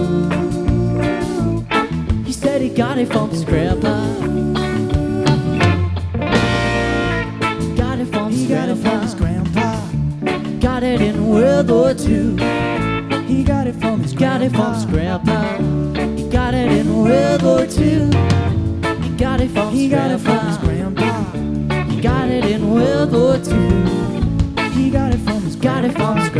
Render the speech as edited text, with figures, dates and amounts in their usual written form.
He said he got it from his grandpa. Got it from his grandpa. Got it in World War II. He got it from his Got it from his grandpa. He got it in World War II. He got it from his grandpa. He got it in World War II. He got it from his Got it from his